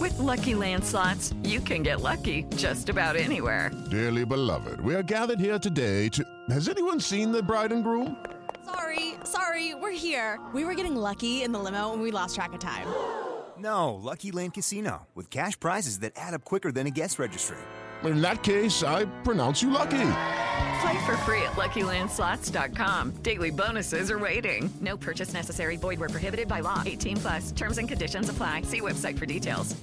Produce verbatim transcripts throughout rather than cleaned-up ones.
With Lucky Land Slots, you can get lucky just about anywhere. Dearly beloved, we are gathered here today to... Has anyone seen the bride and groom? Sorry, sorry, we're here. We were getting lucky in the limo and we lost track of time. No, Lucky Land Casino, with cash prizes that add up quicker than a guest registry. In that case, I pronounce you lucky. Play for free at Lucky Land Slots dot com. Daily bonuses are waiting. No purchase necessary. Void where prohibited by law. eighteen plus. Terms and conditions apply. See website for details.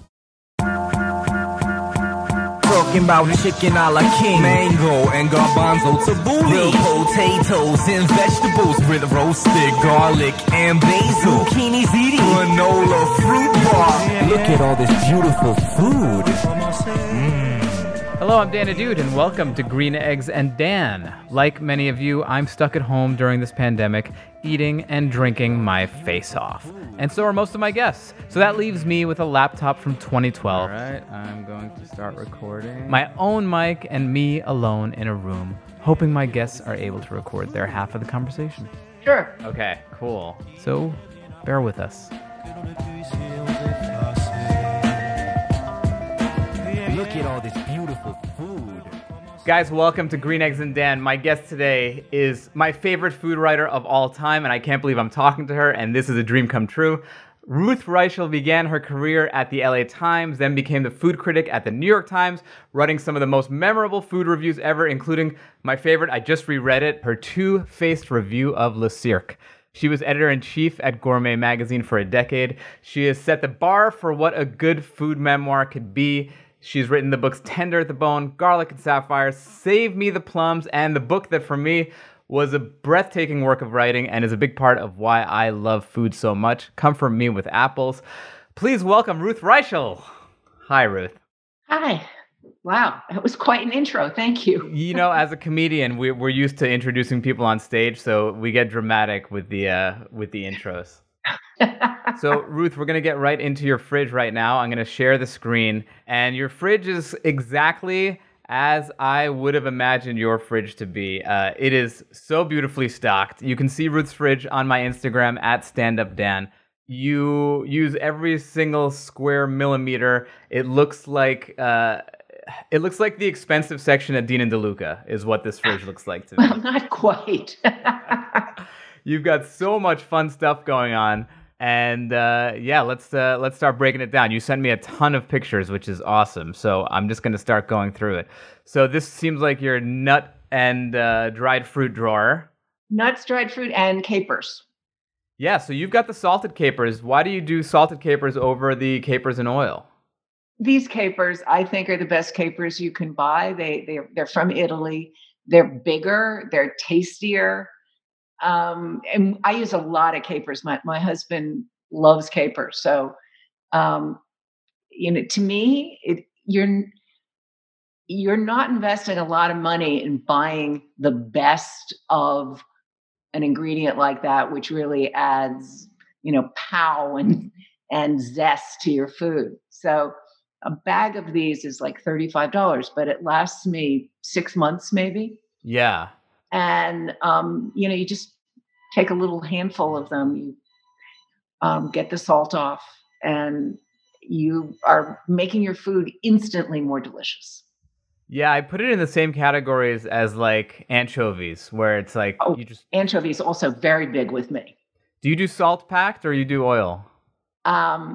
Talking about chicken a la king, mango and garbanzo tabbouleh, grilled potatoes and vegetables with roasted garlic and basil, zucchini ziti, granola fruit bar. Look at all this beautiful food. Mm. Hello, I'm Dan Adude, and welcome to Green Eggs and Dan. Like many of you, I'm stuck at home during this pandemic, eating and drinking my face off. And so are most of my guests. So that leaves me with a laptop from twenty twelve. All right, I'm going to start recording. My own mic and me alone in a room, hoping my guests are able to record their half of the conversation. Sure. Okay, cool. So bear with us. Look at all this beautiful food. Guys, welcome to Green Eggs and Dan. My guest today is my favorite food writer of all time, and I can't believe I'm talking to her, and this is a dream come true. Ruth Reichl began her career at the L A Times, then became the food critic at the New York Times, writing some of the most memorable food reviews ever, including my favorite, I just reread it, her two-faced review of Le Cirque. She was editor-in-chief at Gourmet magazine for a decade. She has set the bar for what a good food memoir could be. She's written the books Tender at the Bone, Garlic and Sapphire, Save Me the Plums, and the book that for me was a breathtaking work of writing and is a big part of why I love food so much. Come From Me with Apples. Please welcome Ruth Reichl. Hi, Ruth. Hi. Wow, that was quite an intro. Thank you. You know, as a comedian, we, we're used to introducing people on stage, so we get dramatic with the uh, with the intros. So, Ruth, we're going to get right into your fridge right now. I'm going to share the screen. And your fridge is exactly as I would have imagined your fridge to be. Uh, it is so beautifully stocked. You can see Ruth's fridge on my Instagram at StandUpDan. You use every single square millimeter. It looks like... Uh, It looks like the expensive section at Dean and DeLuca is what this fridge looks like to me. Well, not quite. You've got so much fun stuff going on. And uh, yeah, let's uh, let's start breaking it down. You sent me a ton of pictures, which is awesome. So I'm just going to start going through it. So this seems like your nut and uh, dried fruit drawer. Nuts, dried fruit, and capers. Yeah, so you've got the salted capers. Why do you do salted capers over the capers in oil? These capers, I think, are the best capers you can buy. They, they, they're from Italy. They're bigger. They're tastier. Um, and I use a lot of capers. My my husband loves capers. So, um, you know, to me, it, you're you're not investing a lot of money in buying the best of an ingredient like that, which really adds, you know, pow and and zest to your food. So, a bag of these is like thirty-five dollars, but it lasts me six months maybe. Yeah. And, um, you know, you just take a little handful of them, you um, get the salt off, and you are making your food instantly more delicious. Yeah, I put it in the same categories as like anchovies, where it's like oh, you just... Anchovies also very big with me. Do you do salt packed or you do oil? Um,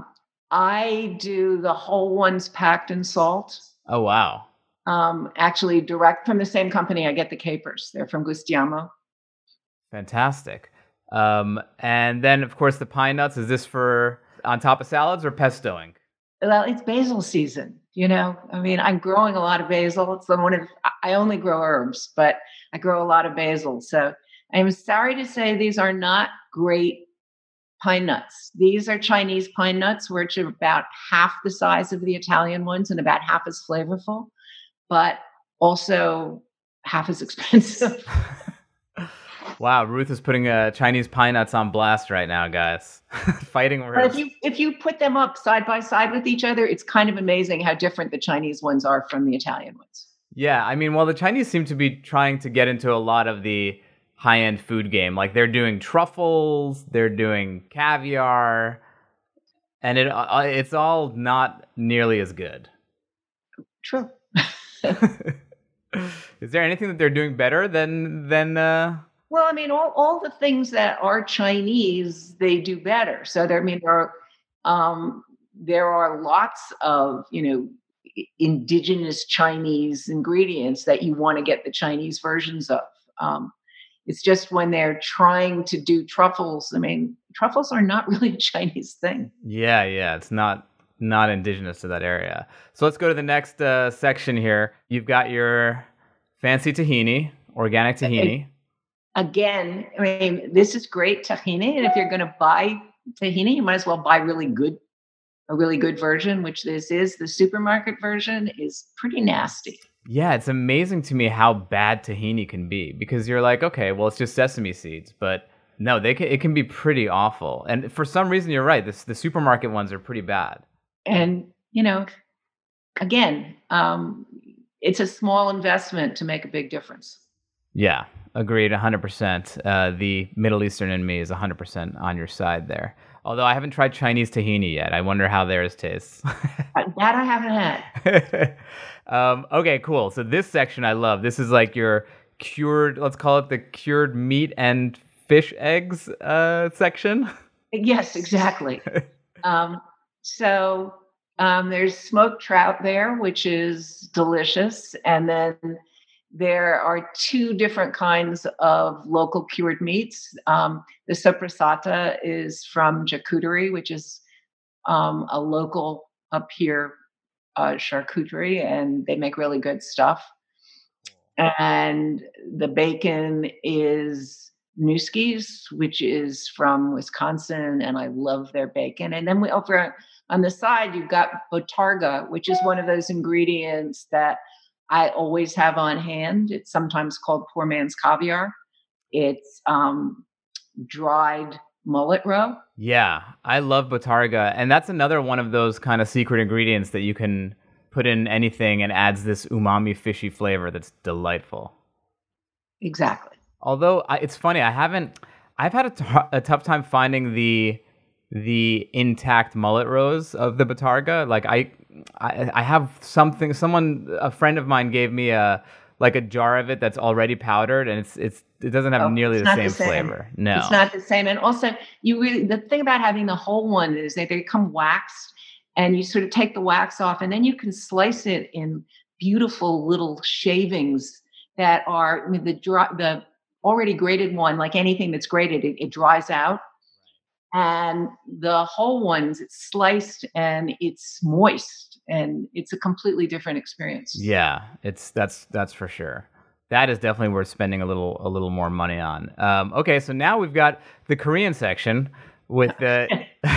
I do the whole ones packed in salt. Oh, wow. Um, actually, direct from the same company, I get the capers. They're from Gustiamo. Fantastic. Um, and then, of course, the pine nuts. Is this for on top of salads or pestoing? Well, it's basil season. You know, I mean, I'm growing a lot of basil. It's one of I only grow herbs, but I grow a lot of basil. So I'm sorry to say these are not great pine nuts. These are Chinese pine nuts, which are about half the size of the Italian ones and about half as flavorful, but also half as expensive. Wow, Ruth is putting uh, Chinese pine nuts on blast right now, guys. Fighting words. But if you if you put them up side by side with each other, it's kind of amazing how different the Chinese ones are from the Italian ones. Yeah, I mean, well, the Chinese seem to be trying to get into a lot of the high-end food game. Like they're doing truffles, they're doing caviar. And it uh, it's all not nearly as good. True. Is there anything that they're doing better than than? Uh... Well, I mean, all, all the things that are Chinese, they do better. So there, I mean, there are um, there are lots of you know indigenous Chinese ingredients that you want to get the Chinese versions of. Um, it's just when they're trying to do truffles. I mean, truffles are not really a Chinese thing. Yeah, yeah, it's not not indigenous to that area. So let's go to the next uh, section here. You've got your fancy tahini, organic tahini. Again, I mean, this is great tahini, and if you're going to buy tahini, you might as well buy really good, a really good version, which this is. The supermarket version is pretty nasty. Yeah, it's amazing to me how bad tahini can be, because you're like, okay, well, it's just sesame seeds, but no, they can, it can be pretty awful. And for some reason, you're right. This, the supermarket ones are pretty bad. And, you know, again, um, it's a small investment to make a big difference. Yeah, agreed, one hundred percent. Uh, the Middle Eastern in me is one hundred percent on your side there. Although I haven't tried Chinese tahini yet. I wonder how theirs tastes. That I haven't had. um, okay, cool. So this section I love. This is like your cured, let's call it the cured meat and fish eggs uh, section. Yes, exactly. um, so um, there's smoked trout there, which is delicious. And then there are two different kinds of local cured meats. Um, the sopressata is from charcuterie, which is um, a local up here uh, charcuterie, and they make really good stuff. And the bacon is Nuski's, which is from Wisconsin, and I love their bacon. And then we over on the side, you've got botarga, which is one of those ingredients that I always have on hand. It's sometimes called poor man's caviar. It's um, dried mullet roe. Yeah, I love botarga. And that's another one of those kind of secret ingredients that you can put in anything and adds this umami fishy flavor that's delightful. Exactly. Although I, it's funny, I haven't, I've had a, t- a tough time finding the the intact mullet roes of the botarga. Like I, I, I have something. Someone, a friend of mine, gave me a like a jar of it that's already powdered, and it's it's it doesn't have Oh, nearly it's the not same, the same. flavor. No, It's not the same. And also, you really the thing about having the whole one is that they come waxed, and you sort of take the wax off, and then you can slice it in beautiful little shavings that are I mean, the dry, the already grated one. Like anything that's grated, it, it dries out. And the whole ones, it's sliced and it's moist, and it's a completely different experience. Yeah, it's that's that's for sure. That is definitely worth spending a little a little more money on. Um, okay, so now we've got the Korean section with the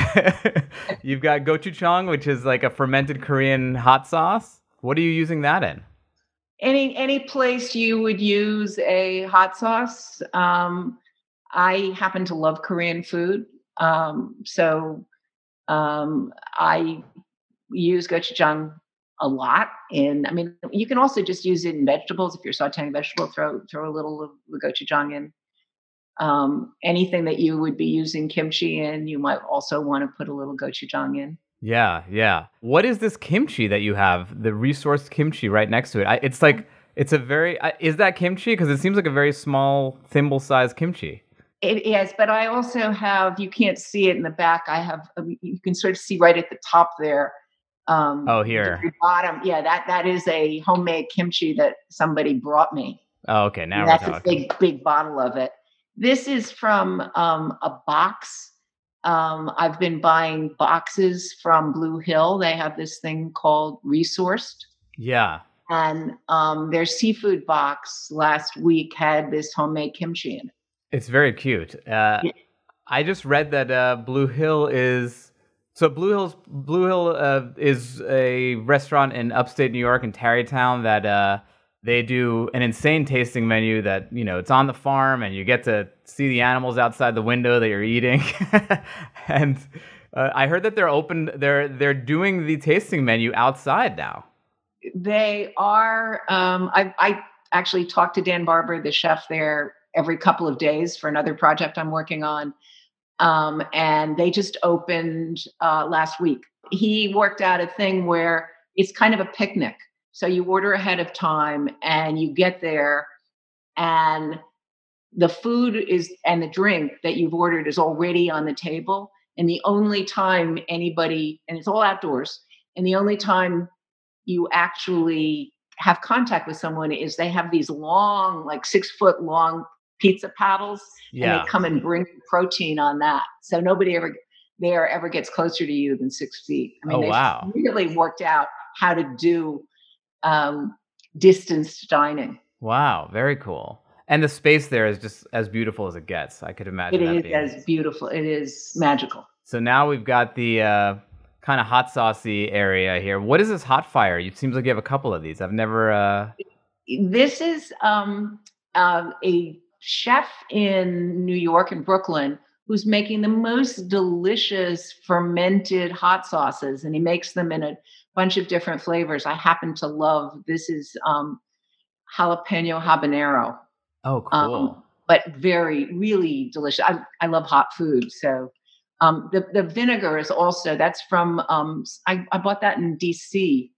you've got gochujang, which is like a fermented Korean hot sauce. What are you using that in? Any any place you would use a hot sauce. Um, I happen to love Korean food. Um, so um, I use gochujang a lot. In, I mean, you can also just use it in vegetables. If you're sauteing vegetables, throw throw a little of the gochujang in. Um, anything that you would be using kimchi in, you might also want to put a little gochujang in. Yeah, yeah. What is this kimchi that you have? The resourced kimchi right next to it. I, it's like it's a very. I, is that kimchi? Because it seems like a very small thimble-sized kimchi. It is, but I also have, you can't see it in the back. I have, you can sort of see right at the top there. Um, oh, here. The bottom. Yeah, that, that is a homemade kimchi that somebody brought me. Oh, okay. Now That's we're talking. a big, big bottle of it. This is from um, a box. Um, I've been buying boxes from Blue Hill. They have this thing called Resourced. Yeah. And um, their seafood box last week had this homemade kimchi in it. It's very cute. Uh, Yeah. I just read that uh, Blue Hill is so Blue Hill's Blue Hill uh, is a restaurant in upstate New York in Tarrytown that uh, they do an insane tasting menu that, you know, it's on the farm and you get to see the animals outside the window that you're eating. and uh, I heard that they're open. They're they're doing the tasting menu outside now. They are. Um, I, I actually talked to Dan Barber, the chef there, every couple of days for another project I'm working on. Um, and they just opened uh, last week. He worked out a thing where it's kind of a picnic. So you order ahead of time and you get there, and the food is and the drink that you've ordered is already on the table. And the only time anybody, and it's all outdoors, and the only time you actually have contact with someone is they have these long, like six foot long pizza paddles, Yeah. and they come and bring protein on that. So nobody ever there ever gets closer to you than six feet. I mean, Oh, they've wow. really worked out how to do um, distanced dining. Wow, very cool. And the space there is just as beautiful as it gets. I could imagine It that is being. as beautiful. It is magical. So now we've got the uh, kind of hot saucy area here. What is this hot fire? It seems like you have a couple of these. I've never. Uh... This is um, uh, a chef in New York and Brooklyn who's making the most delicious fermented hot sauces, and he makes them in a bunch of different flavors. I happen to love this is um, jalapeno habanero. Oh, cool. Um, but very, really delicious. I, I love hot food. So um, the, the vinegar is also, that's from, um, I, I bought that in D C.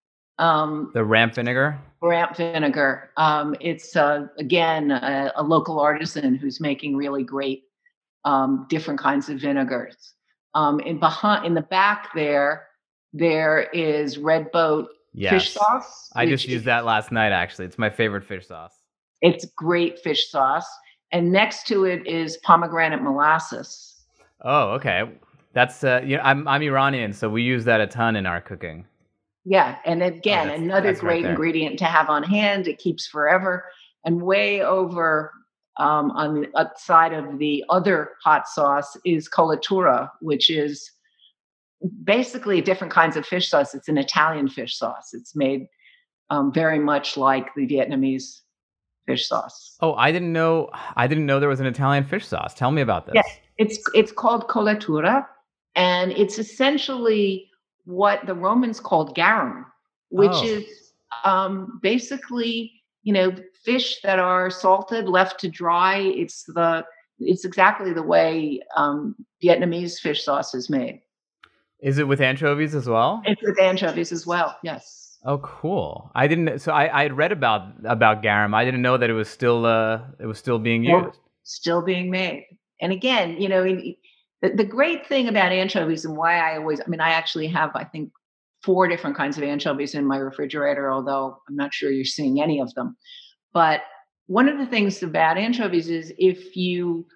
Um, the ramp vinegar? Ramp vinegar. Um, it's, uh, again, a, a local artisan who's making really great um, different kinds of vinegars. Um, in, behind, in the back there, there is Red Boat Yes. fish sauce. I just which used is- that last night, actually. It's my favorite fish sauce. It's great fish sauce. And next to it is pomegranate molasses. Oh, okay. That's uh, you know, I'm I'm Iranian, so we use that a ton in our cooking. Yeah. And again, Oh, that's- another that's right great there. ingredient to have on hand. It keeps forever. And way over um, on the outside of the other hot sauce is colatura, which is basically different kinds of fish sauce. It's an Italian fish sauce. It's made um, very much like the Vietnamese fish sauce. Oh, I didn't know I didn't know there was an Italian fish sauce. Tell me about this. Yes, it's it's called colatura, and it's essentially what the Romans called garum, which Oh. is um, basically you know fish that are salted, left to dry. It's the it's exactly the way um, Vietnamese fish sauce is made. Is it with anchovies as well? It's with anchovies as well. Yes. Oh, cool. I didn't. So I I had read about about garum. I didn't know that it was still uh it was still being Well, used. still being made. And again, you know, in- the, the great thing about anchovies and why I always, I mean, I actually have, I think, four different kinds of anchovies in my refrigerator, although I'm not sure you're seeing any of them. But one of the things about anchovies is if you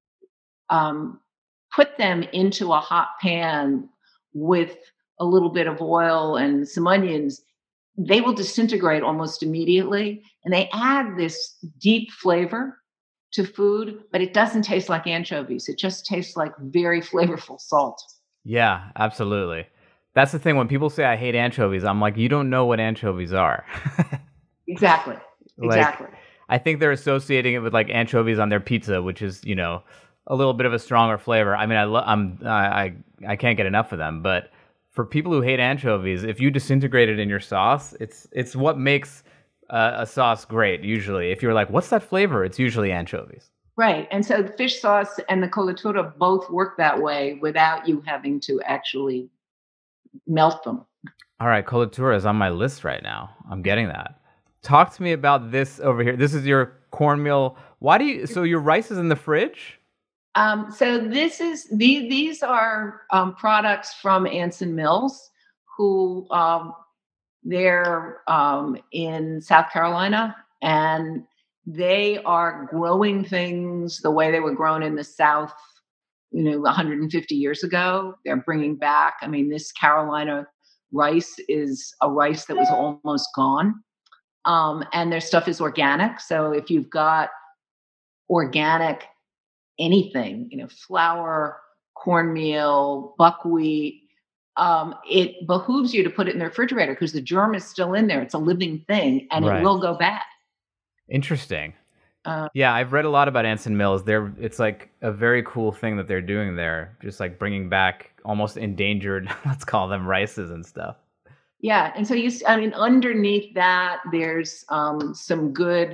um, put them into a hot pan with a little bit of oil and some onions, they will disintegrate almost immediately. And they add this deep flavor to food, but it doesn't taste like anchovies. It just tastes like very flavorful salt. Yeah, absolutely. That's the thing. When people say I hate anchovies, I'm like, you don't know what anchovies are. Exactly. Like, Exactly. I think they're associating it with like anchovies on their pizza, which is, you know, a little bit of a stronger flavor. I mean, I lo- I'm I, I I can't get enough of them, but for people who hate anchovies, if you disintegrate it in your sauce, it's it's what makes uh, a sauce great. Usually, if you're like, what's that flavor? It's usually anchovies. Right. And so the fish sauce and the colatura both work that way without you having to actually melt them. All right, colatura is on my list right now. I'm getting that. Talk to me about this over here. This is your cornmeal. Why do you? So your rice is in the fridge? Um, so this is these these are um, products from Anson Mills, who um, they're um, in South Carolina, and they are growing things the way they were grown in the South, you know, one hundred fifty years ago. They're bringing back. I mean, this Carolina rice is a rice that was almost gone, um, and their stuff is organic. So if you've got organic anything, you know, flour, cornmeal, buckwheat, um, it behooves you to put it in the refrigerator because the germ is still in there. It's a living thing, and Right. it will go bad. Interesting. Uh, Yeah, I've read a lot about Anson Mills. They're it's like a very cool thing that they're doing there, just like bringing back almost endangered, let's call them rices and stuff. yeah, and so you, s- I mean, underneath that, there's um, some good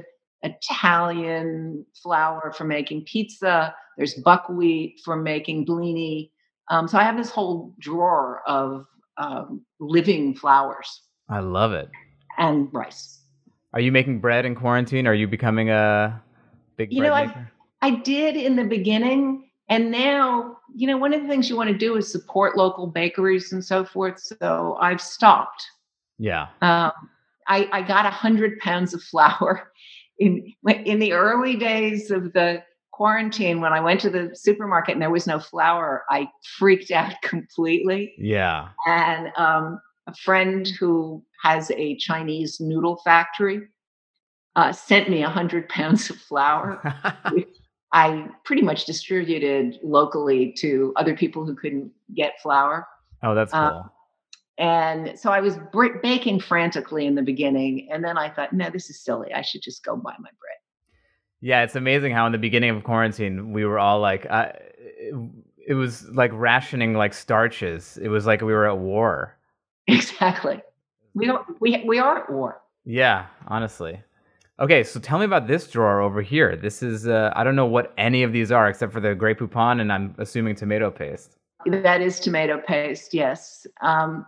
Italian flour for making pizza. There's buckwheat for making blini. Um, so I have this whole drawer of um, living flours I love it. and rice. Are you making bread in quarantine? Are you becoming a big You bread know, I maker? I did in the beginning, and now, you know, one of the things you want to do is support local bakeries and so forth. So I've stopped. Yeah. Um, I, I got a hundred pounds of flour in in the early days of the quarantine. When I went to the supermarket and there was no flour, I freaked out completely. Yeah. And um, a friend who has a Chinese noodle factory uh, sent me a hundred pounds of flour, which I pretty much distributed locally to other people who couldn't get flour. Oh, that's cool. Um, And so I was br- baking frantically in the beginning. And then I thought, no, this is silly. I should just go buy my bread. Yeah, it's amazing how in the beginning of quarantine we were all like, uh, it, it was like rationing like starches. It was like we were at war. Exactly. We don't. We we are at war. Yeah, honestly. Okay, so tell me about this drawer over here. This is uh, I don't know what any of these are except for the Grey Poupon, and I'm assuming tomato paste. That is tomato paste. Yes. Um,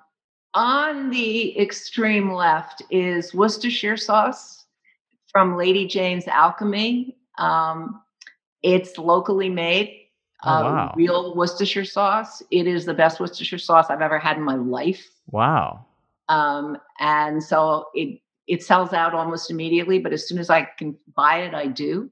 on the extreme left is Worcestershire sauce from Lady Jane's Alchemy. Um, it's locally made. Oh, Uh, wow. Real Worcestershire sauce. It is the best Worcestershire sauce I've ever had in my life. Wow. Um, and so it it sells out almost immediately, but as soon as I can buy it, I do.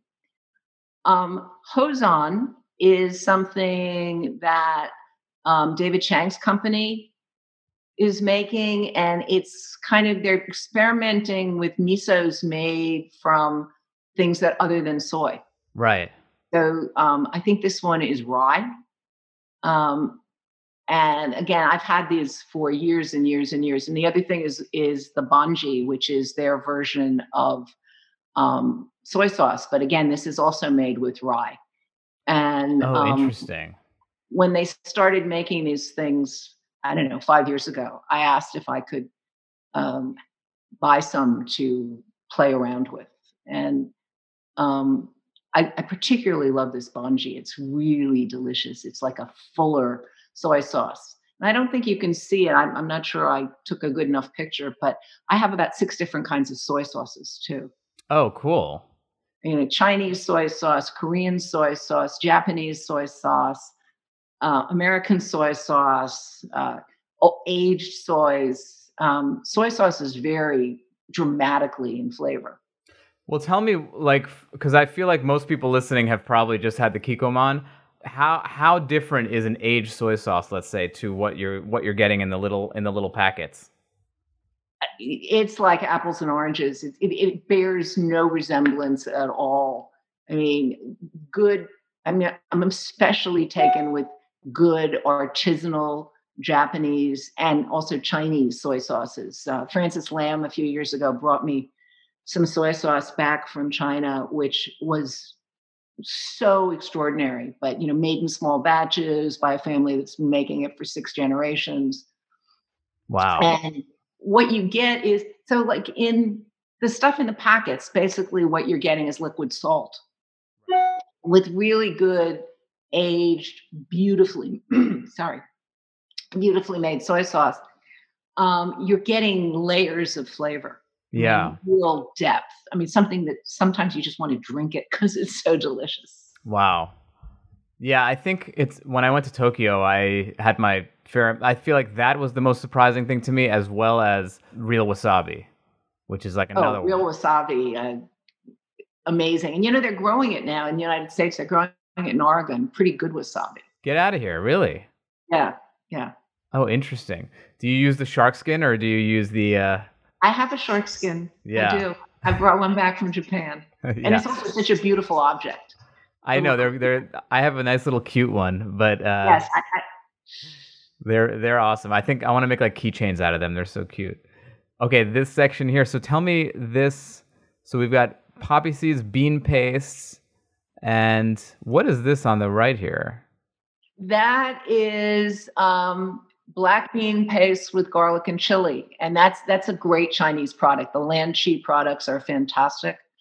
Um, Hozon is something that um, David Chang's company is making, and it's kind of they're experimenting with misos made from things that other than soy. Right. So um, I think this one is rye. Um, and again, I've had these for years and years and years. And the other thing is is the Bonji, which is their version of um, soy sauce. But again, this is also made with rye. And Oh, um, interesting. when they started making these things, I don't know, five years ago, I asked if I could um, buy some to play around with. And um, I, I particularly love this Bonji. It's really delicious. It's like a fuller soy sauce. And I don't think you can see it. I'm, I'm not sure I took a good enough picture, but I have about six different kinds of soy sauces too. Oh, cool. You know, Chinese soy sauce, Korean soy sauce, Japanese soy sauce, uh, American soy sauce, uh, o- aged soys. Um, soy sauces vary dramatically in flavor. Well, tell me, like, because I feel like most people listening have probably just had the Kikkoman. How how different is an aged soy sauce, let's say, to what you're what you're getting in the little in the little packets? It's like apples and oranges. It, it, it bears no resemblance at all. I mean, good. I mean, I'm especially taken with good artisanal Japanese and also Chinese soy sauces. Uh, Francis Lam a few years ago brought me some soy sauce back from China, which was so extraordinary, but, you know, made in small batches by a family that's been making it for six generations. Wow. And what you get is, so like in the stuff in the packets, basically what you're getting is liquid salt with really good aged, beautifully, sorry, beautifully made soy sauce. Um, you're getting layers of flavor. Yeah. Real depth. I mean, something that sometimes you just want to drink it because it's so delicious. Wow. Yeah, I think it's when I went to Tokyo, I had my fair. I feel like that was the most surprising thing to me, as well as real wasabi, which is like another oh, real one. wasabi, uh, amazing. And you know they're growing it now in the United States. They're growing it in Oregon. Pretty good wasabi. Get out of here, really? Yeah, yeah. Oh, interesting. Do you use the shark skin or do you use the? Uh... I have a shark skin. Yeah. I do. I brought one back from Japan, and Yeah. it's also such a beautiful object. I know they're they're. I have a nice little cute one, but uh, Yes, I, I, they're they're awesome. I think I want to make like keychains out of them. They're so cute. Okay, this section here. So tell me this. So we've got poppy seeds, bean pastes, and what is this on the right here? that is um, black bean paste with garlic and chili, and that's that's a great Chinese product. The Lanchi products are fantastic.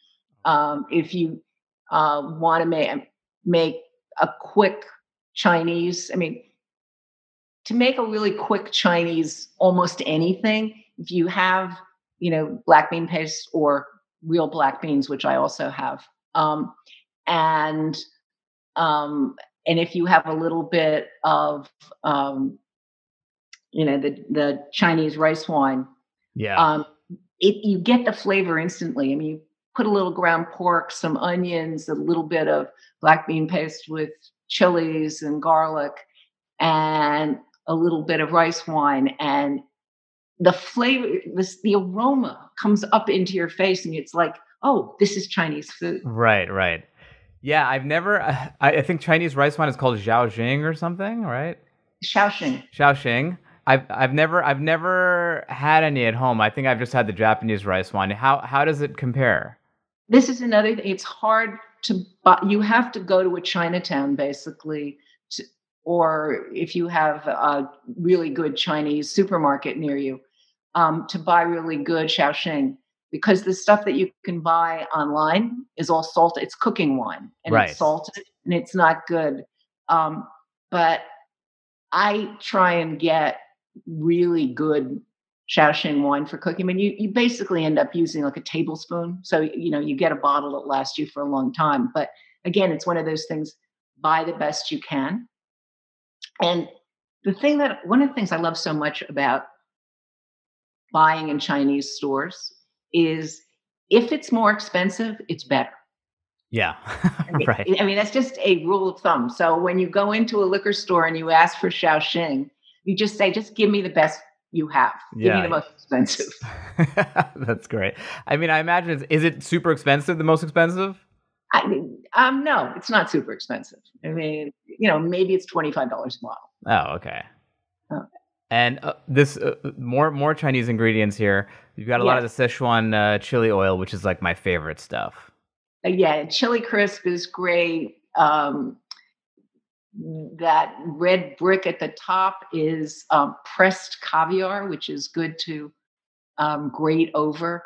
Um, if you uh, want to make make a quick Chinese, I mean, to make a really quick Chinese, almost anything, if you have, you know, black bean paste or real black beans, which I also have, um, and um, and if you have a little bit of, um, you know, the the Chinese rice wine, yeah, um, it you get the flavor instantly. I mean, you put a little ground pork, some onions, a little bit of black bean paste with chilies and garlic, and a little bit of rice wine, and the flavor, this, the aroma comes up into your face, and it's like, oh, this is Chinese food. Right, right. Yeah, I've never, I, I think Chinese rice wine is called Zhaoxing or something, right? Shaoxing. Shaoxing. I've I've never I've never had any at home. I think I've just had the Japanese rice wine. How how does it compare? This is another thing. It's hard to buy. You have to go to a Chinatown, basically, to, or if you have a really good Chinese supermarket near you, um, to buy really good Shaoxing, because the stuff that you can buy online is all salted. It's cooking wine, and Right. it's salted, and it's not good. Um, but I try and get really good Shaoxing wine for cooking. I mean, you, you basically end up using like a tablespoon. So, you know, you get a bottle that lasts you for a long time. But again, it's one of those things, buy the best you can. And the thing that, one of the things I love so much about buying in Chinese stores is if it's more expensive, it's better. Yeah, I mean, right. I mean, that's just a rule of thumb. So when you go into a liquor store and you ask for Shaoxing, you just say, just give me the best you have. Give Yeah. me the most expensive. That's great. I mean, I imagine it's, is it super expensive? The most expensive? I mean, um, no, it's not super expensive. I mean, you know, maybe it's twenty-five dollars a bottle. Oh, okay. Oh. And uh, this uh, more more Chinese ingredients here. You've got a lot of the Sichuan uh, chili oil, which is like my favorite stuff. Uh, yeah, chili crisp is great. Um, that red brick at the top is um, pressed caviar, which is good to um, grate over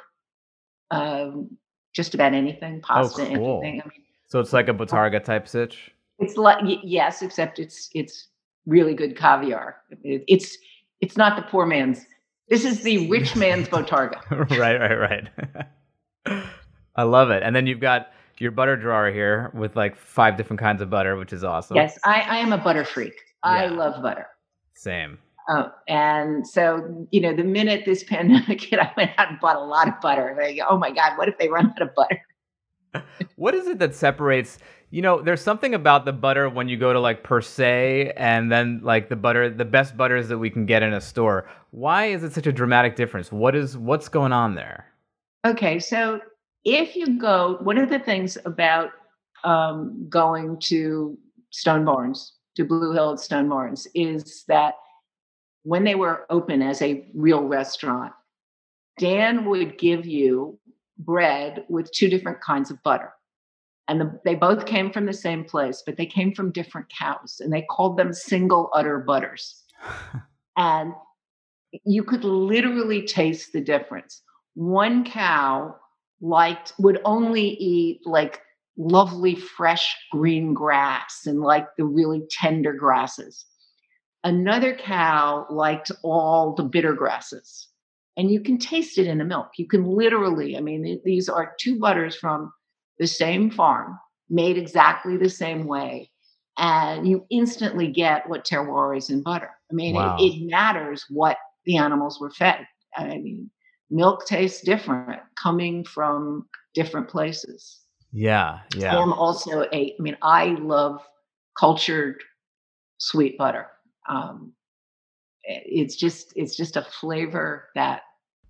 um, just about anything, pasta, Oh, cool. anything. I mean, So it's like a botarga type sitch. it's like y- yes, except it's it's really good caviar. It, it's it's not the poor man's. This is the rich man's botarga. right, right, right. I love it. And then you've got your butter drawer here with like five different kinds of butter, which is awesome. Yes, I, I am a butter freak. I Yeah. love butter. Same. Uh, and so, you know, the minute this pandemic hit, I went out and bought a lot of butter. Like, oh my God, what if they run out of butter? What is it that separates, you know, there's something about the butter when you go to like Per Se and then like the butter, the best butters that we can get in a store. Why is it such a dramatic difference? What is, what's going on there? Okay, so if you go, one of the things about um, going to Stone Barns, to Blue Hill at Stone Barns, is that when they were open as a real restaurant, Dan would give you bread with two different kinds of butter. And the, they both came from the same place, but they came from different cows, and they called them single udder butters. And you could literally taste the difference. One cow liked, would only eat like lovely fresh green grass and like the really tender grasses. Another cow liked all the bitter grasses. And you can taste it in the milk. You can literally, I mean, th- these are two butters from the same farm, made exactly the same way. And you instantly get what terroir is in butter. I mean, Wow. it, it matters what the animals were fed. I mean, milk tastes different coming from different places. Yeah, yeah. I'm also a, I mean, I love cultured sweet butter. Um, it's just, it's just a flavor that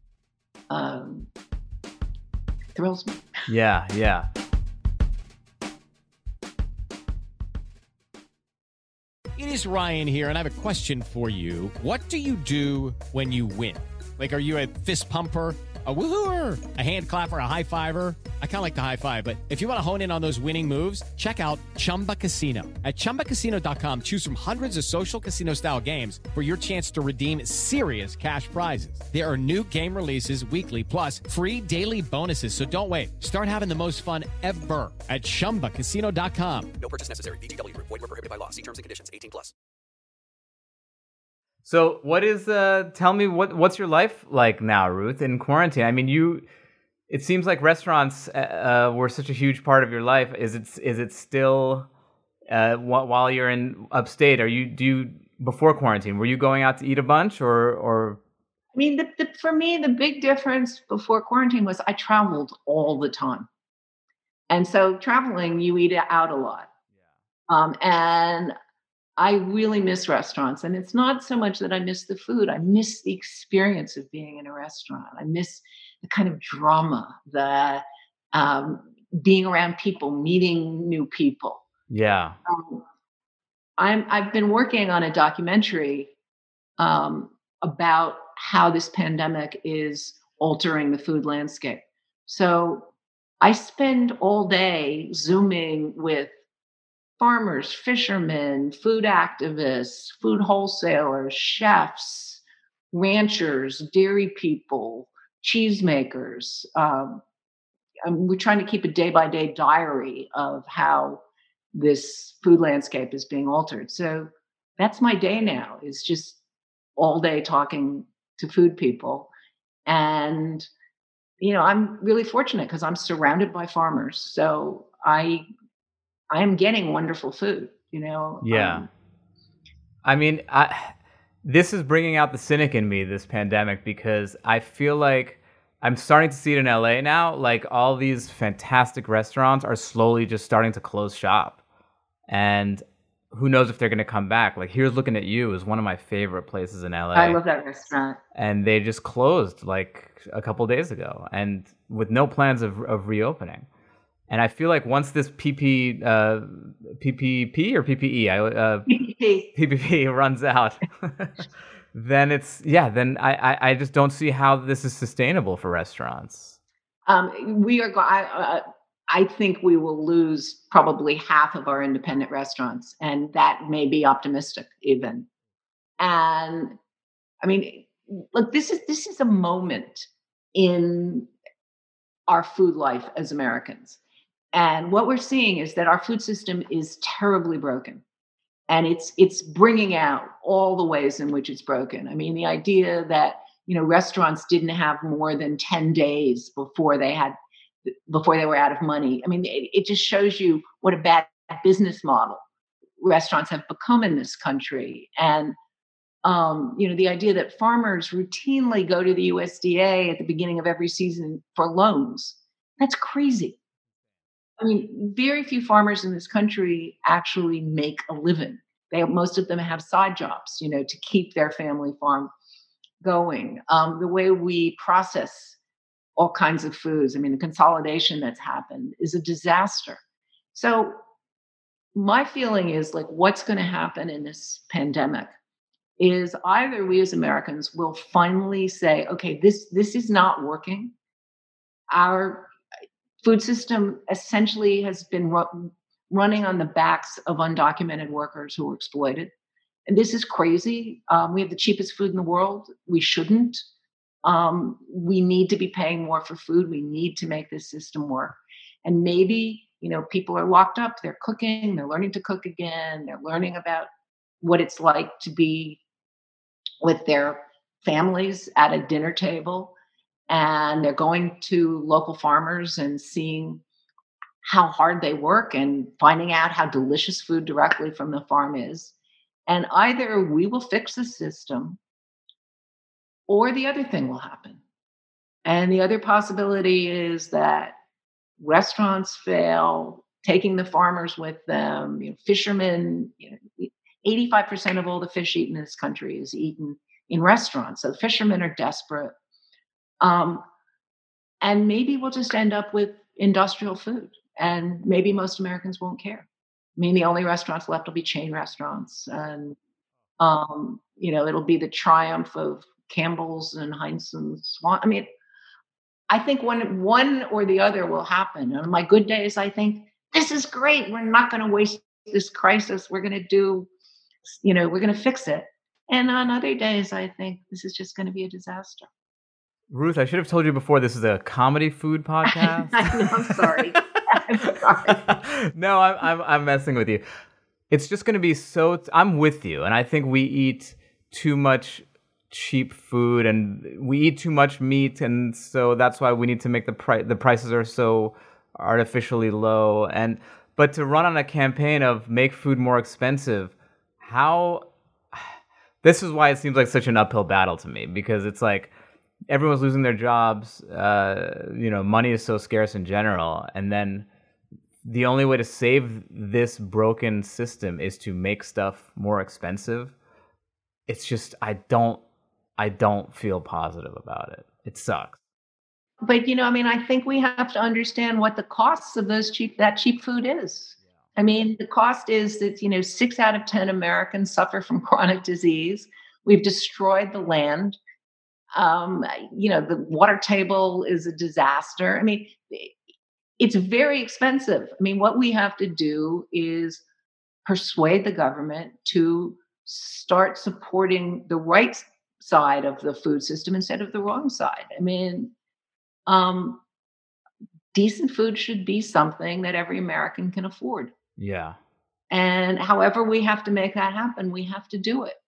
um, thrills me. Yeah, yeah. It is Ryan here, and I have a question for you. What do you do when you win? Like, are you a fist pumper? A woohooer, a hand clapper, a high fiver. I kind of like the high five, but if you want to hone in on those winning moves, check out Chumba Casino. At chumba casino dot com, choose from hundreds of social casino style games for your chance to redeem serious cash prizes. There are new game releases weekly, plus free daily bonuses. So don't wait. Start having the most fun ever at chumba casino dot com. No purchase necessary. V G W. Void where prohibited by law. See terms and conditions. eighteen plus. So what is, uh, tell me, what what's your life like now, Ruth, in quarantine? I mean, you, it seems like restaurants uh, were such a huge part of your life. Is it, is it still, uh, wh- while you're in upstate, are you, do you, before quarantine, were you going out to eat a bunch or, or? I mean, the, the, for me, the big difference before quarantine was I traveled all the time. And so traveling, you eat out a lot. Yeah. Um, and I really miss restaurants. And it's not so much that I miss the food. I miss the experience of being in a restaurant. I miss the kind of drama, the um, being around people, meeting new people. Yeah. Um, I'm, I've been working on a documentary um, about how this pandemic is altering the food landscape. So I spend all day Zooming with farmers, fishermen, food activists, food wholesalers, chefs, ranchers, dairy people, cheesemakers. Um, and we're trying to keep a day-by-day diary of how this food landscape is being altered. So that's my day now, is just all day talking to food people. And, you know, I'm really fortunate because I'm surrounded by farmers. So I I am getting wonderful food, you know? Yeah. Um, I mean, I, this is bringing out the cynic in me, this pandemic, because I feel like I'm starting to see it in L A now. Like, all these fantastic restaurants are slowly just starting to close shop. And who knows if they're going to come back. Like, Here's Looking at You is one of my favorite places in L A. I love that restaurant. And they just closed like a couple days ago, and with no plans of, of reopening. And I feel like once this P P, uh, P P P or P P E, uh, P P P. P P P runs out, then it's, yeah, then I, I, I just don't see how this is sustainable for restaurants. Um, we are, go- I, uh, I think we will lose probably half of our independent restaurants, and that may be optimistic even. And I mean, look, this is, this is a moment in our food life as Americans. And what we're seeing is that our food system is terribly broken, and it's it's bringing out all the ways in which it's broken. I mean, the idea that, you know, restaurants didn't have more than ten days before they had before they were out of money. I mean, it, it just shows you what a bad business model restaurants have become in this country. And um, you know, the idea that farmers routinely go to the U S D A at the beginning of every season for loans, that's crazy. I mean, very few farmers in this country actually make a living. They, most of them have side jobs, you know, to keep their family farm going. Um, the way we process all kinds of foods, I mean, the consolidation that's happened is a disaster. So my feeling is, like, what's going to happen in this pandemic is either we as Americans will finally say, okay, this, this is not working. Our food system essentially has been ru- running on the backs of undocumented workers who were exploited. And this is crazy. Um, we have the cheapest food in the world. We shouldn't. Um, we need to be paying more for food. We need to make this system work. And maybe, you know, people are locked up. They're cooking. They're learning to cook again. They're learning about what it's like to be with their families at a dinner table. And they're going to local farmers and seeing how hard they work and finding out how delicious food directly from the farm is. And either we will fix the system, or the other thing will happen. And the other possibility is that restaurants fail, taking the farmers with them. You know, fishermen, you know, eighty-five percent of all the fish eaten in this country is eaten in restaurants. So fishermen are desperate. Um, and maybe we'll just end up with industrial food, and maybe most Americans won't care. I mean, the only restaurants left will be chain restaurants, and um, you know, it'll be the triumph of Campbell's and Heinz and Swan. I mean, I think one one or the other will happen. On my good days, I think this is great. We're not going to waste this crisis. We're going to do, you know, we're going to fix it. And on other days, I think this is just going to be a disaster. Ruth, I should have told you before, this is a comedy food podcast. I know, I'm sorry. I'm sorry. No, I'm, I'm I'm messing with you. It's just going to be so. I'm with you, and I think we eat too much cheap food, and we eat too much meat, and so that's why we need to make the price. The prices are so artificially low, and but to run on a campaign of make food more expensive, how? This is why it seems like such an uphill battle to me, because it's like everyone's losing their jobs. Uh, you know, money is so scarce in general, and then the only way to save this broken system is to make stuff more expensive. It's just I don't I don't feel positive about it. It sucks. But you know, I mean, I think we have to understand what the costs of those cheap that cheap food is. I mean, the cost is that, you know, six out of ten Americans suffer from chronic disease. We've destroyed the land. Um, you know, the water table is a disaster. I mean, it's very expensive. I mean, what we have to do is persuade the government to start supporting the right side of the food system instead of the wrong side. I mean, um, decent food should be something that every American can afford. Yeah. And however we have to make that happen, we have to do it.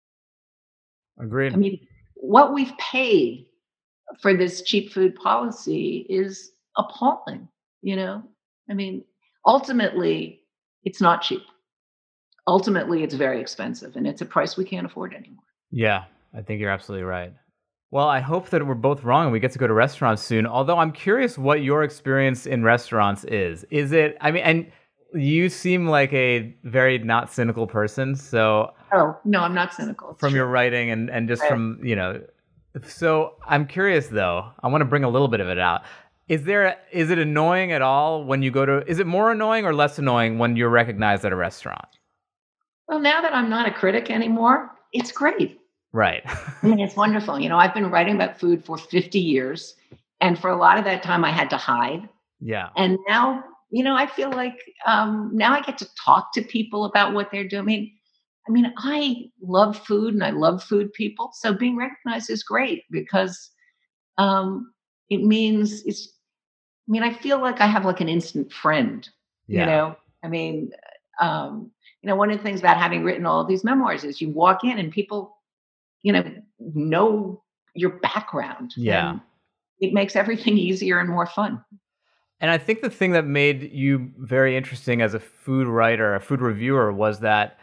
Agreed. I mean, what we've paid for this cheap food policy is appalling, you know? I mean, ultimately, it's not cheap. Ultimately, it's very expensive, and it's a price we can't afford anymore. Yeah, I think you're absolutely right. Well, I hope that we're both wrong and we get to go to restaurants soon, although I'm curious what your experience in restaurants is. Is it, I mean, and you seem like a very not cynical person, so... Oh, no, I'm not cynical. It's from true. your writing and, and just Right. from, you know... So I'm curious, though. I want to bring a little bit of it out. Is there, is it annoying at all when you go to... Is it more annoying or less annoying when you're recognized at a restaurant? Well, now that I'm not a critic anymore, it's great. Right. I mean, it's wonderful. You know, I've been writing about food for fifty years, and for a lot of that time, I had to hide. Yeah. And now, you know, I feel like um, now I get to talk to people about what they're doing. I mean, I mean, I love food and I love food people. So being recognized is great because um, it means it's, I mean, I feel like I have like an instant friend, Yeah. you know, I mean, um, you know, one of the things about having written all of these memoirs is you walk in and people, you know, know your background. Yeah. And it makes everything easier and more fun. And I think the thing that made you very interesting as a food writer, a food reviewer, was that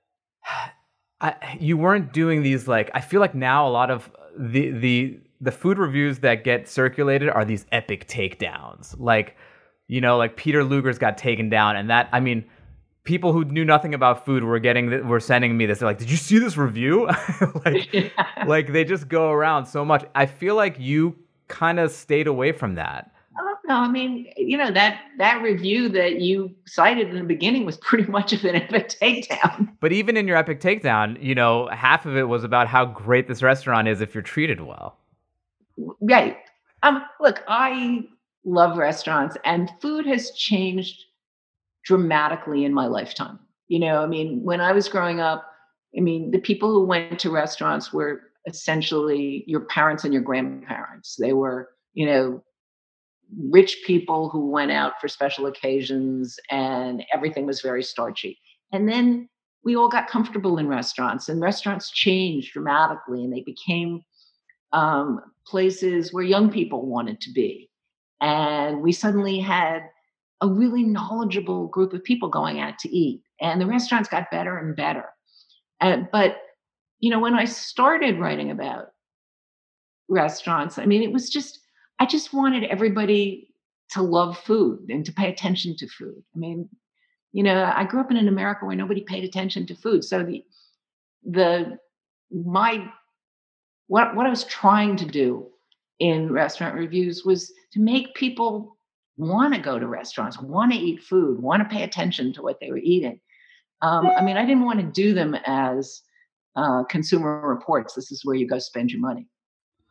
I, you weren't doing these like, I feel like now a lot of the, the, the food reviews that get circulated are these epic takedowns. Like, you know, like Peter Luger's got taken down, and that, I mean, people who knew nothing about food were getting, were sending me this. They're like, did you see this review? like, Yeah. like they just go around so much. I feel like you kind of stayed away from that. Oh, no, I mean, you know, that that review that you cited in the beginning was pretty much of an epic takedown. But even in your epic takedown, you know, half of it was about how great this restaurant is if you're treated well. Right. Um, look, I love restaurants, and food has changed dramatically in my lifetime. You know, I mean, when I was growing up, I mean, the people who went to restaurants were essentially your parents and your grandparents. They were, you know, rich people who went out for special occasions, and everything was very starchy. And then we all got comfortable in restaurants, and restaurants changed dramatically, and they became um, places where young people wanted to be. And we suddenly had a really knowledgeable group of people going out to eat, and the restaurants got better and better. Uh, but, you know, when I started writing about restaurants, I mean, it was just, I just wanted everybody to love food and to pay attention to food. I mean, you know, I grew up in an America where nobody paid attention to food. So the, the, my, what, what I was trying to do in restaurant reviews was to make people want to go to restaurants, want to eat food, want to pay attention to what they were eating. Um, I mean, I didn't want to do them as uh, consumer reports. This is where you go spend your money.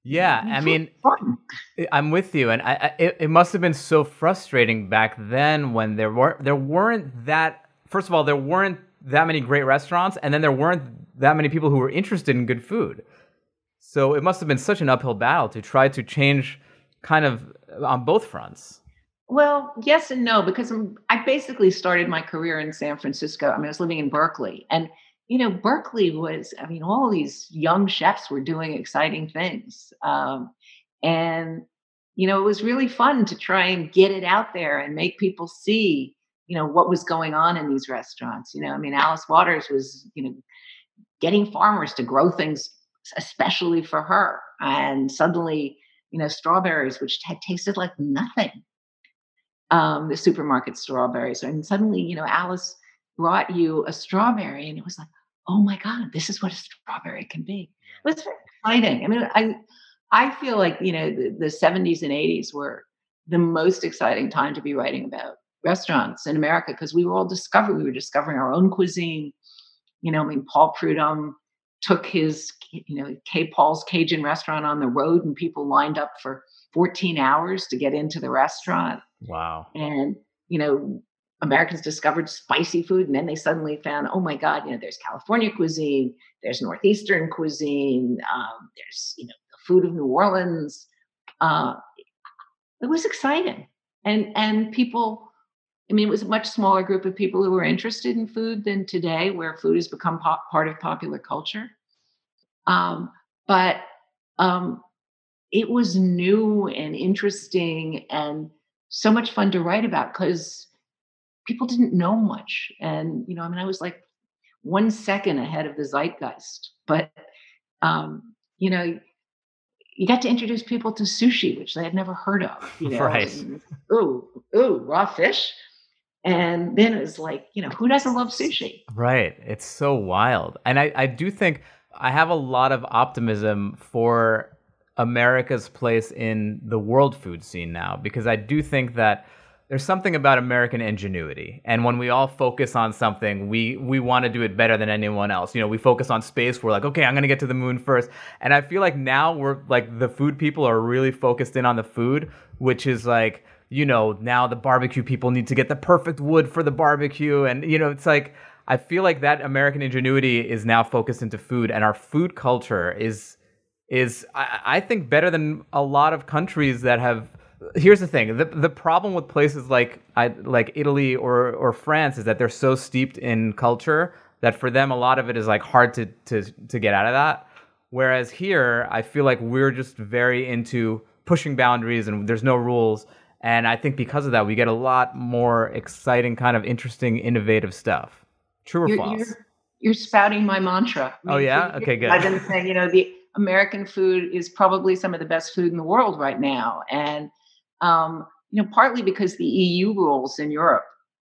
Yeah, I mean, I- I'm with you, and I, I, it, it must have been so frustrating back then when there were there weren't that. First of all, there weren't that many great restaurants, and then there weren't that many people who were interested in good food. So it must have been such an uphill battle to try to change, kind of on both fronts. Well, yes and no, because I'm, I basically started my career in San Francisco. I mean, I was living in Berkeley, and you know, Berkeley was, I mean, all these young chefs were doing exciting things. Um, and, you know, it was really fun to try and get it out there and make people see, you know, what was going on in these restaurants. You know, I mean, Alice Waters was, you know, getting farmers to grow things especially for her. And suddenly, you know, strawberries, which had tasted like nothing, um, the supermarket strawberries. And suddenly, you know, Alice brought you a strawberry and it was like, oh my God, this is what a strawberry can be. It was very exciting. I mean, I I feel like, you know, the, the seventies and eighties were the most exciting time to be writing about restaurants in America because we were all discovering, we were discovering our own cuisine. You know, I mean, Paul Prudhomme took his, you know, K. Paul's Cajun restaurant on the road and people lined up for fourteen hours to get into the restaurant. Wow. And, you know, Americans discovered spicy food, and then they suddenly found, oh my God, you know, there's California cuisine, there's Northeastern cuisine, um, there's, you know, the food of New Orleans. Uh, it was exciting, and and people. I mean, it was a much smaller group of people who were interested in food than today, where food has become pop, part of popular culture. Um, but um, it was new and interesting, and so much fun to write about because people didn't know much. And, you know, I mean, I was like one second ahead of the zeitgeist, but, um, you know, you got to introduce people to sushi, which they had never heard of, you know, Right. and, ooh, ooh, raw fish. And then it was like, you know, who doesn't love sushi? Right. It's so wild. And I, I do think I have a lot of optimism for America's place in the world food scene now, because I do think that there's something about American ingenuity. And when we all focus on something, we we want to do it better than anyone else. You know, we focus on space. We're like, okay, I'm going to get to the moon first. And I feel like now we're like the food people are really focused in on the food, which is like, you know, now the barbecue people need to get the perfect wood for the barbecue. And, you know, it's like, I feel like that American ingenuity is now focused into food, and our food culture is, is I, I think, better than a lot of countries that have. Here's the thing: the the problem with places like I like Italy or or France is that they're so steeped in culture that for them a lot of it is like hard to to to get out of that. Whereas here, I feel like we're just very into pushing boundaries and there's no rules. And I think because of that, we get a lot more exciting, kind of interesting, innovative stuff. True or You're, false? you're, you're spouting my mantra. I Oh, mean, yeah? for Okay, years good. I've been saying, you know, the American food is probably some of the best food in the world right now. And, um, you know, partly because the E U rules in Europe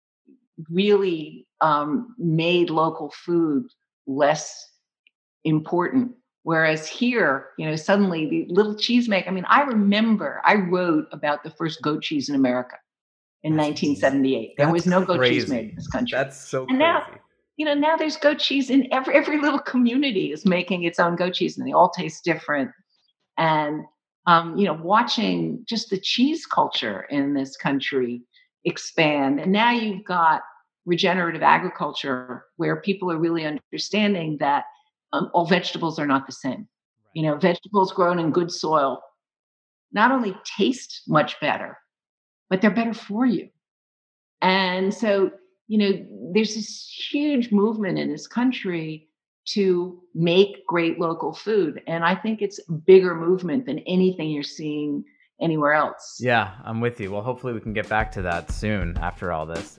really um, made local food less important. Whereas here, you know, suddenly the little cheese maker, I mean, I remember I wrote about the first goat cheese in America in nineteen seventy-eight. There was no goat cheese made in this country. That's so And crazy. now, you know, now there's goat cheese in every every little community is making its own goat cheese, and they all taste different. And um, you know, watching just the cheese culture in this country expand, and now you've got regenerative agriculture where people are really understanding that um, all vegetables are not the same. You know, vegetables grown in good soil not only taste much better, but they're better for you. And so, you know, there's this huge movement in this country to make great local food. And I think it's a bigger movement than anything you're seeing anywhere else. Yeah, I'm with you. Well, hopefully we can get back to that soon after all this.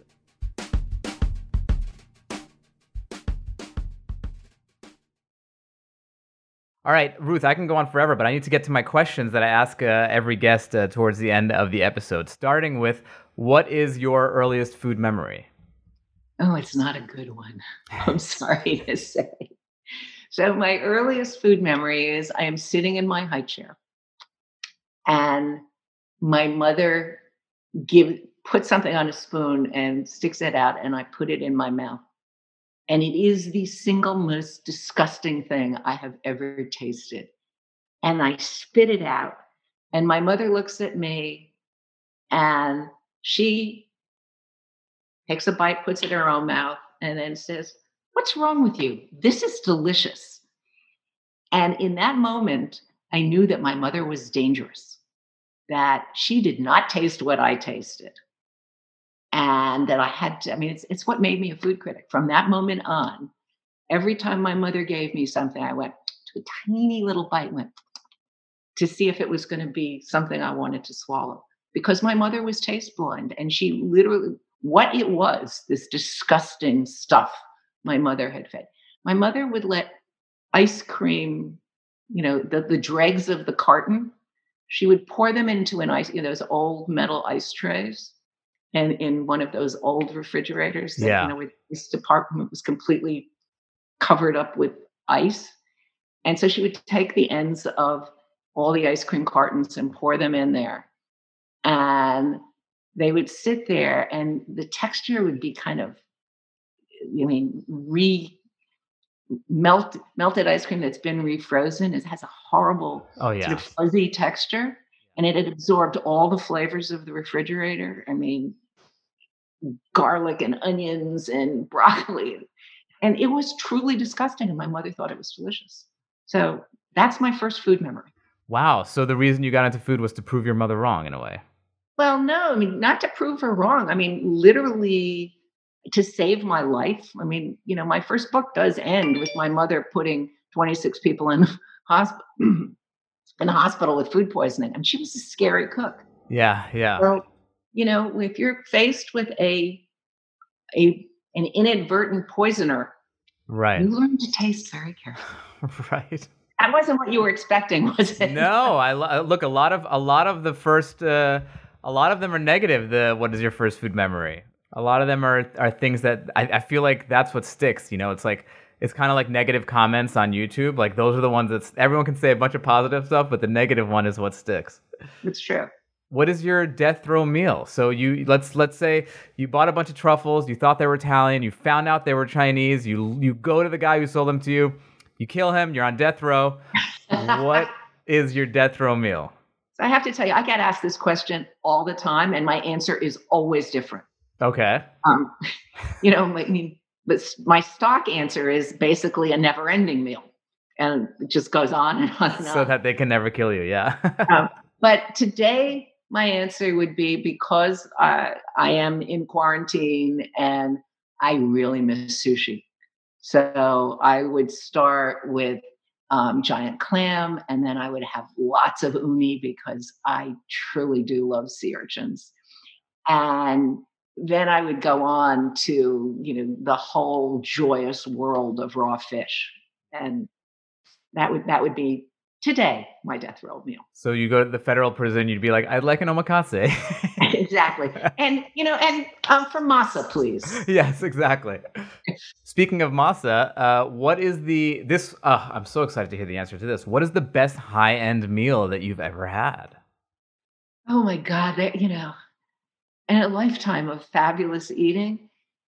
All right, Ruth, I can go on forever, but I need to get to my questions that I ask uh, every guest uh, towards the end of the episode, starting with, what is your earliest food memory? Oh, it's not a good one. I'm sorry to say. So my earliest food memory is I am sitting in my high chair and my mother give put something on a spoon and sticks it out, and I put it in my mouth. And it is the single most disgusting thing I have ever tasted. and I spit it out. And my mother looks at me and she takes a bite, puts it in her own mouth, and then says, "What's wrong with you? This is delicious." And in that moment, I knew that my mother was dangerous, that she did not taste what I tasted. And that I had to, I mean, it's, it's what made me a food critic. From that moment on, every time my mother gave me something, I went to a tiny little bite, went to see if it was going to be something I wanted to swallow. Because my mother was taste blind, and she literally, what it was, this disgusting stuff my mother had fed. My mother would let ice cream, you know, the, the dregs of the carton, she would pour them into an ice, you know, those old metal ice trays, and in one of those old refrigerators that, Yeah. you know, where this department was completely covered up with ice. And so she would take the ends of all the ice cream cartons and pour them in there. And they would sit there, and the texture would be kind of, I mean, re melt melted ice cream that's been refrozen. It has a horrible Oh, sort yeah. of fuzzy texture, and it had absorbed all the flavors of the refrigerator. I mean, garlic and onions and broccoli, and it was truly disgusting. And my mother thought it was delicious. So that's my first food memory. Wow. So the reason you got into food was to prove your mother wrong in a way. Well, no, I mean, not to prove her wrong. I mean, literally to save my life. I mean, you know, my first book does end with my mother putting twenty-six people in hospital in the hospital with food poisoning. And she was a scary cook. Yeah, yeah. So, you know, if you're faced with a a an inadvertent poisoner, Right. you learn to taste very carefully. Right. That wasn't what you were expecting, was it? No, I lo- look a lot of a lot of the first uh, a lot of them are negative. The what is your first food memory? A lot of them are are things that I, I feel like that's what sticks. You know, it's like it's kind of like negative comments on YouTube. Like those are the ones that everyone can say a bunch of positive stuff, but the negative one is what sticks. It's true. What is your death row meal? So you let's let's say you bought a bunch of truffles. You thought they were Italian. You found out they were Chinese. You you go to the guy who sold them to you. You kill him. You're on death row. What is your death row meal? So I have to tell you, I get asked this question all the time, and my answer is always different. Okay. Um, you know, I mean, but s- my stock answer is basically a never-ending meal, and it just goes on and on and So on. that they can never kill you. Yeah. Um, but today, my answer would be, because uh, I am in quarantine and I really miss sushi. So I would start with um, giant clam, and then I would have lots of uni because I truly do love sea urchins. And then I would go on to, you know, the whole joyous world of raw fish. And that would that would be today my death row meal. So you go to the federal prison, you'd be like, I'd like an omakase. Exactly. And, you know, and um, for masa, please. Yes, exactly. Speaking of masa, uh, what is the, this, uh, I'm so excited to hear the answer to this. What is the best high-end meal that you've ever had? Oh my God, that, you know, in a lifetime of fabulous eating,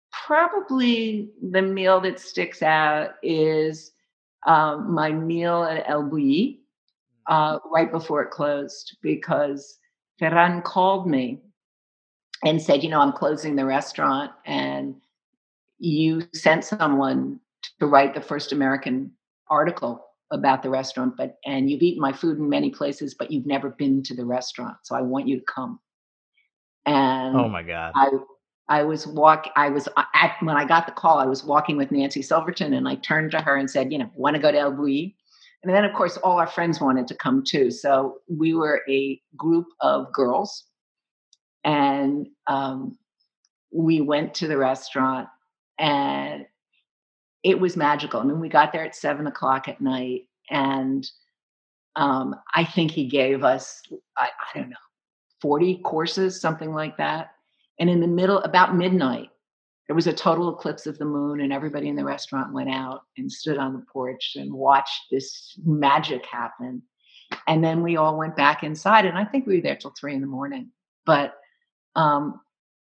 probably the meal that sticks out is um, my meal at El Bulli uh, right before it closed, because Ferran called me and said, you know, I'm closing the restaurant, and you sent someone to write the first American article about the restaurant, but and you've eaten my food in many places, but you've never been to the restaurant. So I want you to come. And Oh my God. I I was walk I was at when I got the call, I was walking with Nancy Silverton, and I turned to her and said, you know, want to go to El Bulli? And then of course all our friends wanted to come too. So we were a group of girls, and um, we went to the restaurant, and it was magical. I mean, we got there at seven o'clock at night, and um, I think he gave us, I, I don't know, forty courses, something like that. And in the middle, about midnight, there was a total eclipse of the moon, and everybody in the restaurant went out and stood on the porch and watched this magic happen. And then we all went back inside, and I think we were there till three in the morning. But um,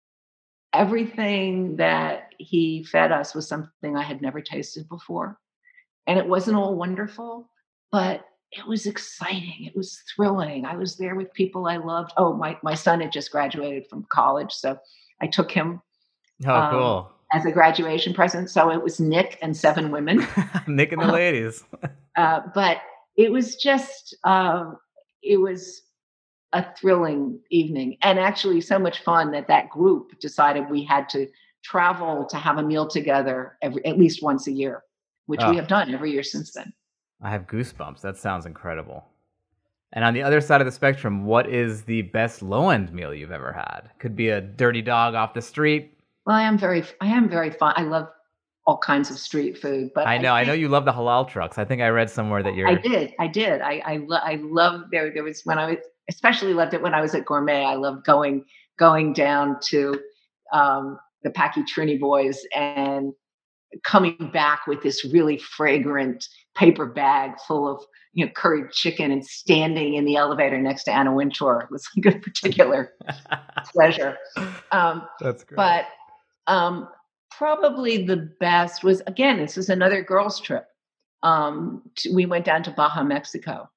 everything that he fed us was something I had never tasted before. And it wasn't all wonderful, but it was exciting. It was thrilling. I was there with people I loved. Oh, my, my son had just graduated from college. So I took him Oh, um, cool. as a graduation present. So it was Nick and seven women. Nick and the ladies. uh, but it was just, uh, it was a thrilling evening, and actually so much fun that that group decided we had to travel to have a meal together every, at least once a year, which Oh. we have done every year since then. I have goosebumps. That sounds incredible. And on the other side of the spectrum, what is the best low-end meal you've ever had? Could be a dirty dog off the street. Well, I am very, I am very fun. I love all kinds of street food, but I know. I, think, know you love the halal trucks. I think I read somewhere that you're. I did. I did. I I, lo- I love there. There was when I was especially loved it when I was at Gourmet. I loved going going down to um, the Paki Trini Boys and coming back with this really fragrant paper bag full of you know curried chicken and standing in the elevator next to Anna Wintour was like a particular pleasure. Um, That's great. but um, probably the best was, again, this is another girls' trip. Um, to, we went down to Baja, Mexico,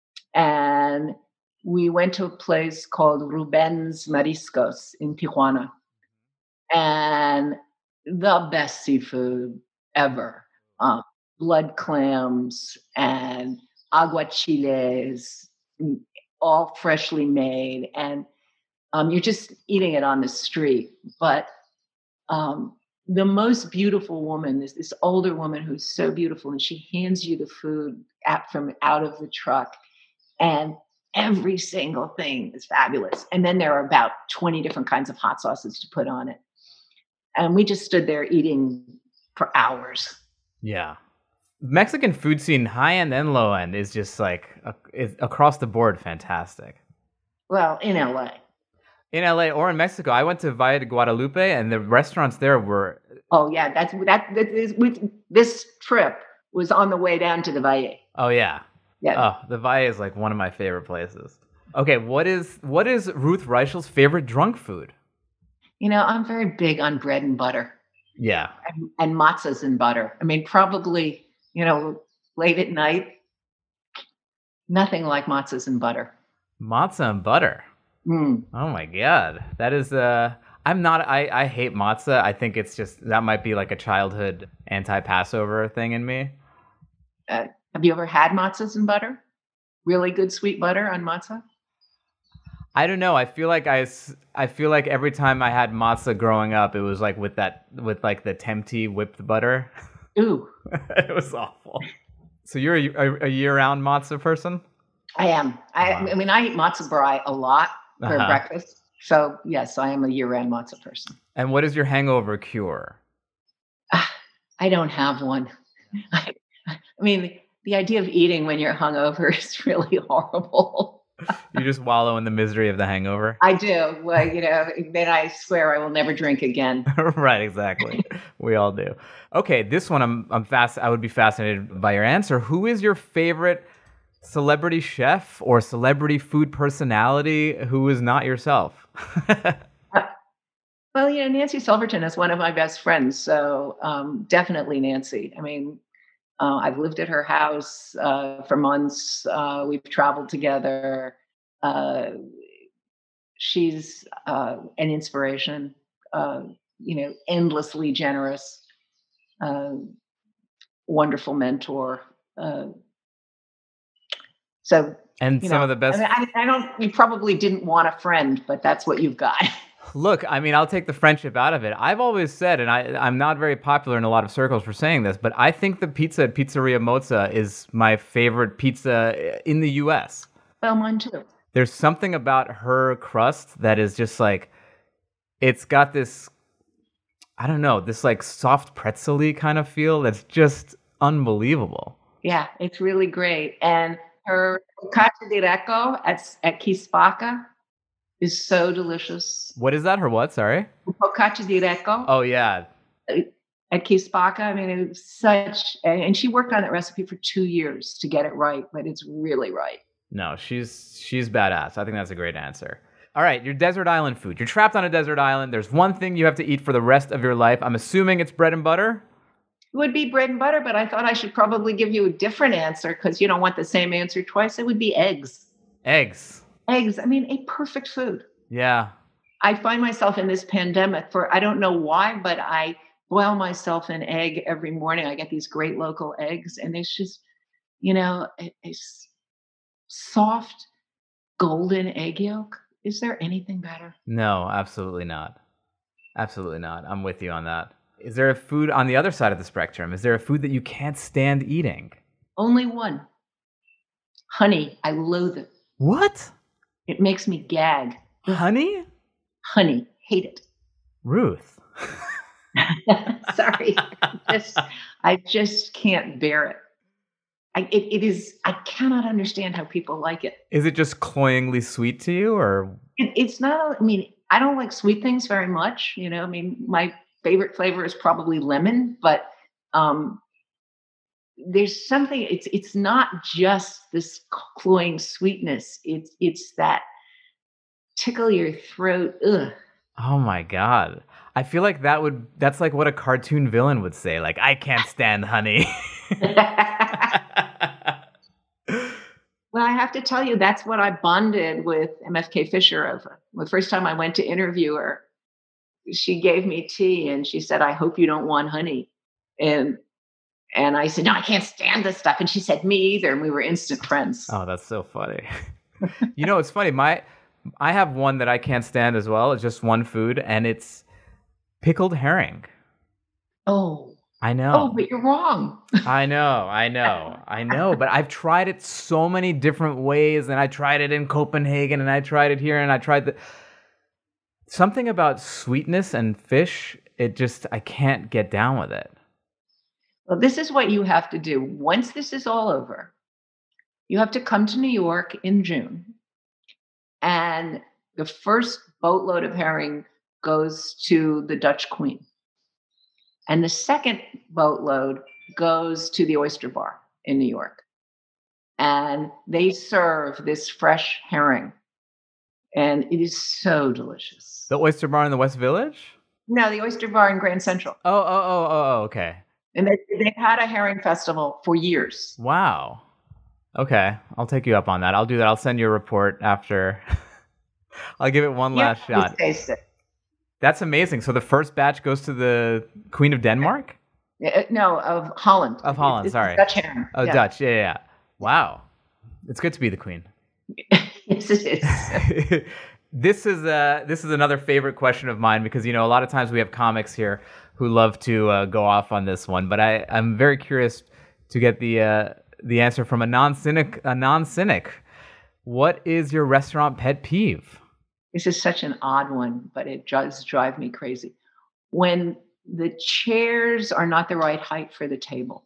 and we went to a place called Ruben's Mariscos in Tijuana. And the best seafood ever. Um, blood clams and aguachiles, all freshly made. And um, you're just eating it on the street. But um, the most beautiful woman is this older woman who's so beautiful, and she hands you the food at, from out of the truck. And every single thing is fabulous. And then there are about twenty different kinds of hot sauces to put on it. And we just stood there eating for hours. Yeah. Mexican food scene, high end and low end, is just like a, is across the board fantastic. Well, in L A. In L A or in Mexico, I went to Valle de Guadalupe, and the restaurants there were. Oh yeah, that's that. that is, with this trip was on the way down to the Valle. Oh yeah. Yeah. Oh, the Valle is like one of my favorite places. Okay, what is what is Ruth Reichel's favorite drunk food? You know, I'm very big on bread and butter. Yeah. And, and matzahs and butter. I mean, probably, you know, late at night, nothing like matzahs and butter. Matzah and butter. Mm. Oh my god, that is uh. I'm not. I I hate matzah. I think it's just that might be like a childhood anti-Passover thing in me. Uh, have you ever had matzahs and butter? Really good sweet butter on matzah? I don't know. I feel like I, I feel like every time I had matzah growing up, it was like with that with like the Tempty whipped butter. Ooh, it was awful. So you're a, a, a year-round matzah person? I am. I, wow. I mean, I eat matzah brai a lot for uh-huh. breakfast. So yes, I am a year-round matzah person. And what is your hangover cure? Uh, I don't have one. I, I mean, the idea of eating when you're hungover is really horrible. You just wallow in the misery of the hangover? I do. Well, you know, then I swear I will never drink again. Right, exactly. We all do. Okay, this one I'm I'm fast I would be fascinated by your answer. Who is your favorite celebrity chef or celebrity food personality who is not yourself? uh, well, you know, Nancy Silverton is one of my best friends, so um, definitely Nancy. I mean, Uh, I've lived at her house uh, for months. Uh, we've traveled together. Uh, she's uh, an inspiration, uh, you know, endlessly generous, uh, wonderful mentor. Uh, so, and some know, of the best. I, mean, I, I don't. You probably didn't want a friend, but that's what you've got. Look, I mean, I'll take the friendship out of it. I've always said, and I, I'm not very popular in a lot of circles for saying this, but I think the pizza at Pizzeria Mozza is my favorite pizza in the U S. Well, mine too. There's something about her crust that is just like, it's got this, I don't know, this like soft pretzel-y kind of feel that's just unbelievable. Yeah, it's really great. And her focaccia di Recco at, at Quispacca is so delicious. What is that? Her what? Sorry? Focaccia di Recco. Oh, yeah. At Quispacca. I mean, it was such, and she worked on that recipe for two years to get it right, but it's really right. No, she's she's badass. I think that's a great answer. All right, your desert island food. You're trapped on a desert island. There's one thing you have to eat for the rest of your life. I'm assuming it's bread and butter? It would be bread and butter, but I thought I should probably give you a different answer because you don't want the same answer twice. It would be eggs. Eggs. Eggs. I mean, a perfect food. Yeah. I find myself in this pandemic for, I don't know why, but I boil myself an egg every morning. I get these great local eggs, and it's just, you know, a, a soft golden egg yolk. Is there anything better? No, absolutely not. Absolutely not. I'm with you on that. Is there a food on the other side of the spectrum? Is there a food that you can't stand eating? Only one. Honey. I loathe it. What? It makes me gag. Honey? Honey. Hate it. Ruth. Sorry. I just, I just can't bear it. I, it. It is, I cannot understand how people like it. Is it just cloyingly sweet to you, or? It, it's not, I mean, I don't like sweet things very much. You know, I mean, my favorite flavor is probably lemon, but um, there's something, it's it's not just this cloying sweetness. It's it's that tickle your throat. Ugh. Oh my God. I feel like that would, that's like what a cartoon villain would say. Like, I can't stand honey. Well, I have to tell you, that's what I bonded with M F K Fisher over. The first time I went to interview her, she gave me tea and she said, I hope you don't want honey. And and I said, no, I can't stand this stuff. And she said, me either. And we were instant friends. Oh, that's so funny. You know, it's funny. My, I have one that I can't stand as well. It's just one food, and it's pickled herring. Oh. I know. Oh, but you're wrong. I know, I know, I know. But I've tried it so many different ways, and I tried it in Copenhagen, and I tried it here, and I tried the... Something about sweetness and fish, it just, I can't get down with it. Well, this is what you have to do. Once this is all over, you have to come to New York in June. And the first boatload of herring goes to the Dutch Queen. And the second boatload goes to the Oyster Bar in New York. And they serve this fresh herring. And it is so delicious. The Oyster Bar in the West Village? No, the Oyster Bar in Grand Central. Oh, oh, oh, oh, oh okay. And they, they've had a herring festival for years. Wow. Okay, I'll take you up on that. I'll do that. I'll send you a report after. I'll give it one Yeah, last shot. taste it. That's amazing. So the first batch goes to the Queen of Denmark? Uh, No, of Holland. Of Holland, It's sorry. Dutch herring. Oh, Yeah. Dutch. Yeah, yeah, yeah. Wow. It's good to be the queen. Yes, it is. This is uh this is another favorite question of mine because, you know, a lot of times we have comics here who love to uh, go off on this one, but I I'm very curious to get the uh, the answer from a non-cynic a non-cynic. What is your restaurant pet peeve? This is such an odd one, but it does drive me crazy. When the chairs are not the right height for the table.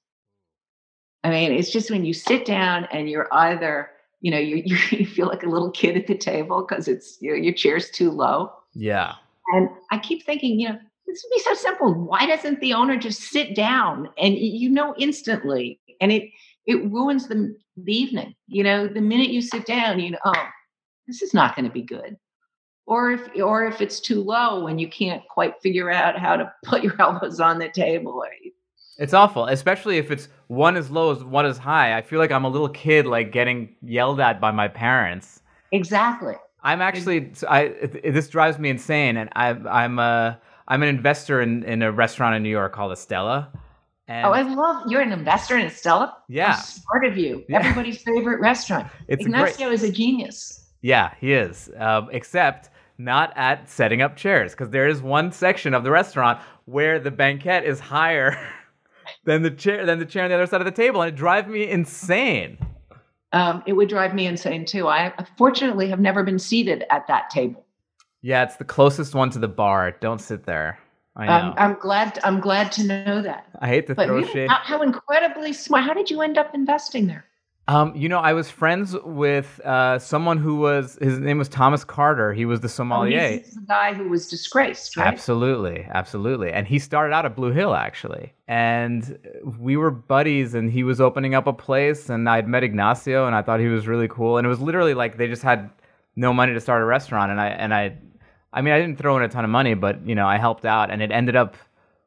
I mean, it's just when you sit down and you're either, you know, you you, you feel like a little kid at the table because it's you know, your chair's too low. Yeah. And I keep thinking, you know, this would be so simple. Why doesn't the owner just sit down and you know instantly? And it it ruins the, the evening. You know, the minute you sit down, you know, oh, this is not going to be good. Or if or if it's too low and you can't quite figure out how to put your elbows on the table. It's awful, especially if it's one as low as one as high. I feel like I'm a little kid, like getting yelled at by my parents. Exactly. I'm actually, I this drives me insane, and I, I'm a I'm an investor in, in a restaurant in New York called Estella. And Oh, I love you're an investor in Estella. Yeah. How smart of you. Yeah. Everybody's favorite restaurant. It's a great- Ignacio is a genius. Yeah, he is. Um, except not at setting up chairs, because there is one section of the restaurant where the banquette is higher than the chair than the chair on the other side of the table, and it drives me insane. Um, it would drive me insane too. I fortunately have never been seated at that table. Yeah, it's the closest one to the bar. Don't sit there. I know. Um, I'm glad. I'm glad to know that. I hate to But throw really, shade. how, how incredibly smart. How did you end up investing there? Um, you know, I was friends with uh, someone who was, his name was Thomas Carter. He was the Oh, sommelier. he's the guy who was disgraced, right? Absolutely, absolutely. And he started out at Blue Hill, actually. And we were buddies, and he was opening up a place, and I'd met Ignacio, and I thought he was really cool. And it was literally like they just had no money to start a restaurant, and I, and I, I mean, I didn't throw in a ton of money, but, you know, I helped out, and it ended up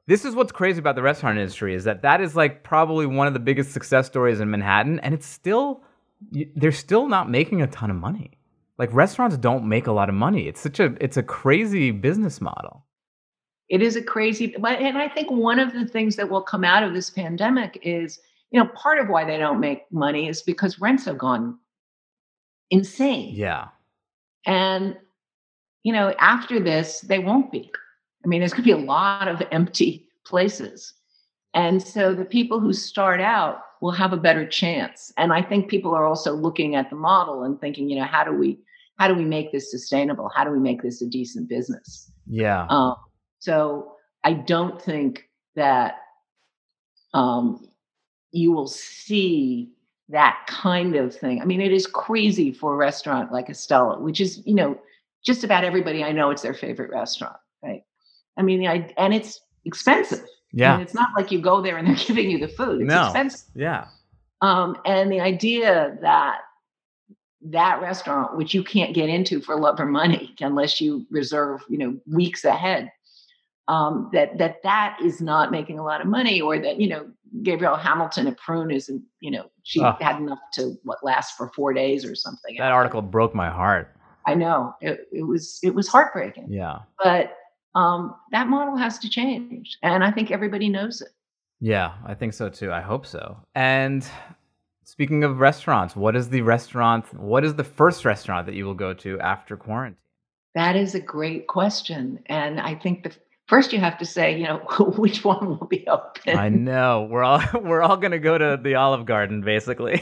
This is what's crazy about the restaurant industry is that that is like probably one of the biggest success stories in Manhattan, and it's still, they're still not making a ton of money. Like restaurants don't make a lot of money. It's such a, it's a crazy business model. It is a crazy, and I think one of the things that will come out of this pandemic is, you know, part of why they don't make money is because rents have gone insane. Yeah. And, you know, after this, they won't be. I mean, there's going to be a lot of empty places. And so the people who start out will have a better chance. And I think people are also looking at the model and thinking, you know, how do we, how do we make this sustainable? How do we make this a decent business? Yeah. Um, so I don't think that um, you will see that kind of thing. I mean, it is crazy for a restaurant like Estella, which is, you know, just about everybody I know, it's their favorite restaurant, right? I mean, I, and it's expensive. Yeah. I mean, it's not like you go there and they're giving you the food. It's no. expensive. Yeah. Um, and the idea that that restaurant, which you can't get into for love or money unless you reserve, you know, weeks ahead, um, that that that is not making a lot of money, or that, you know, Gabrielle Hamilton at Prune isn't, you know, she oh. had enough to what last for four days or something. That article broke my heart. I know it, it was it was heartbreaking. Yeah. But um, that model has to change, and I think everybody knows it. Yeah, I think so too. I hope so. And speaking of restaurants, what is the restaurant? What is the first restaurant that you will go to after quarantine? That is a great question, and I think the first you have to say, you know, which one will be open. I know we're all we're all going to go to the Olive Garden, basically.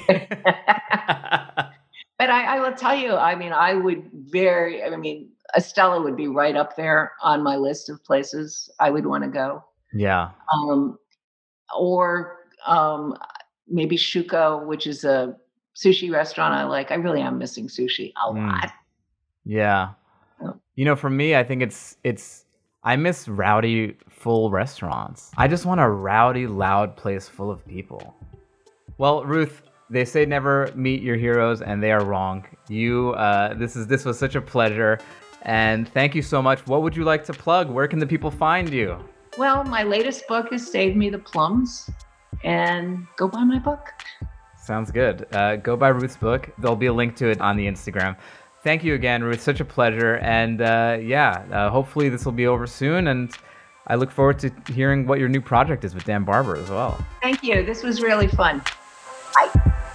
But I, I will tell you, I mean, I would very, I mean, Estella would be right up there on my list of places I would want to go. Yeah. Um, or um, maybe Shuko, which is a sushi restaurant I like. I really am missing sushi a Mm. lot. Yeah. Oh. You know, for me, I think it's it's I miss rowdy, full restaurants. I just want a rowdy, loud place full of people. Well, Ruth, they say never meet your heroes, and they are wrong. You, uh, this is this was such a pleasure, and thank you so much. What would you like to plug? Where can the people find you? Well, my latest book is Save Me the Plums, and go buy my book. Sounds good. Uh, go buy Ruth's book. There'll be a link to it on the Instagram. Thank you again, Ruth. Such a pleasure, and uh, yeah, uh, hopefully this will be over soon, and I look forward to hearing what your new project is with Dan Barber as well. Thank you. This was really fun. Bye.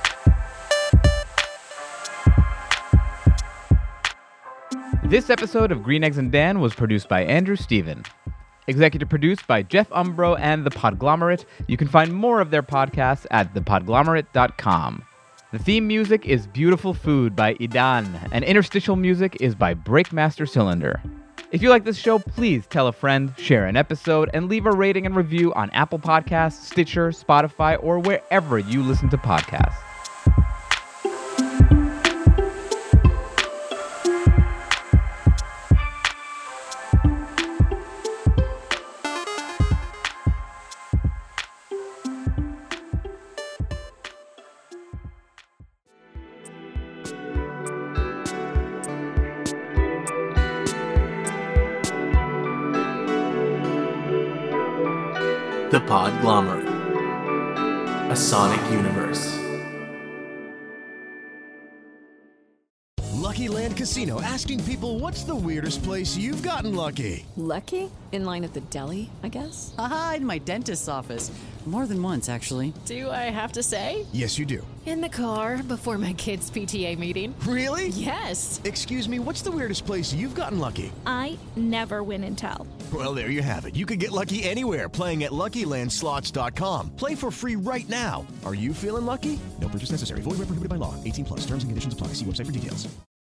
This episode of Green Eggs and Dan was produced by Andrew Steven. Executive produced by Jeff Umbro and The Podglomerate. You can find more of their podcasts at the podglomerate dot com. The theme music is Beautiful Food by Idan, and interstitial music is by Breakmaster Cylinder. If you like this show, please tell a friend, share an episode, and leave a rating and review on Apple Podcasts, Stitcher, Spotify, or wherever you listen to podcasts. The Podglomerate, a sonic universe. Lucky Land Casino, asking people, what's the weirdest place you've gotten lucky? Lucky? In line at the deli, I guess? Aha, in my dentist's office. More than once, actually. Do I have to say? Yes, you do. In the car before my kids' P T A meeting. Really? Yes. Excuse me, what's the weirdest place you've gotten lucky? I never win and tell. Well, there you have it. You can get lucky anywhere, playing at Lucky Land Slots dot com. Play for free right now. Are you feeling lucky? No purchase necessary. Void where prohibited by law. eighteen plus. Terms and conditions apply. See website for details.